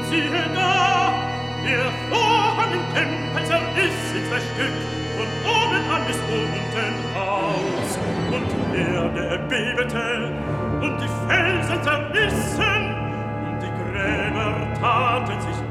Siehe da, der Vorhang im Tempel zerriss in zwei Stück, von oben an bis unten aus. Und die Erde erbebete, und die Felsen zerrissen, und die Gräber taten sich